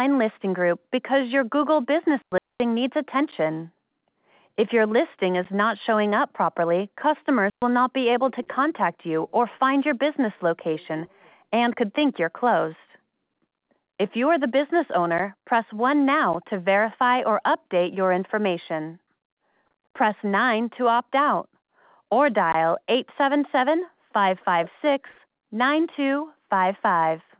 Find listing group because your Google business listing needs attention. If your listing is not showing up properly, customers will not be able to contact you or find your business location and could think you're closed. If you are the business owner, press 1 now to verify or update your information. Press 9 to opt out or dial 877-556-9255.